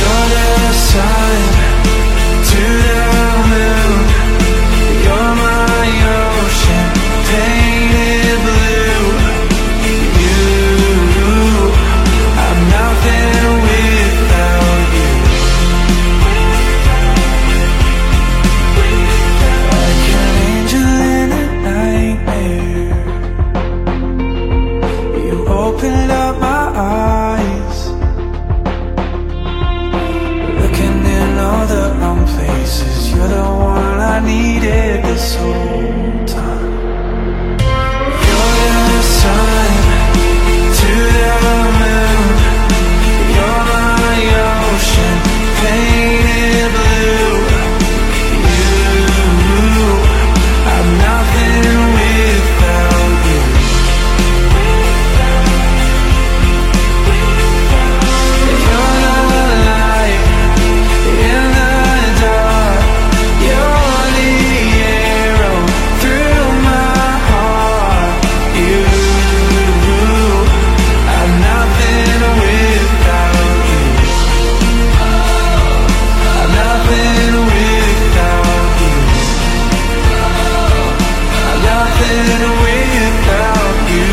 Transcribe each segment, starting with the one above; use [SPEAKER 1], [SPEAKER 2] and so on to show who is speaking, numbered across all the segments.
[SPEAKER 1] You're the sun to the moon. You're my ocean painted blue. You, I'm nothing without you. Like an angel in a nightmare, you opened up my eyes, looking in all the wrong places. You're the one I needed this whole time. You're the sun to the moon. You're my ocean painted blue. You, I'm nothing without you. You're the light in the dark. You're the arrow through my heart. You, I'm nothing without you. I'm nothing without you. I'm nothing without you.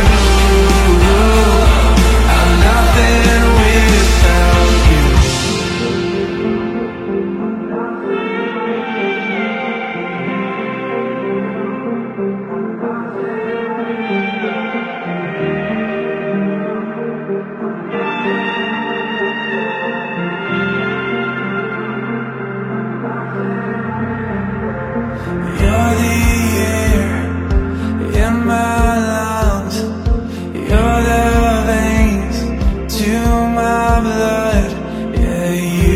[SPEAKER 1] I'm nothing without you. You're the air in my lungs. You're the veins to my blood. Yeah,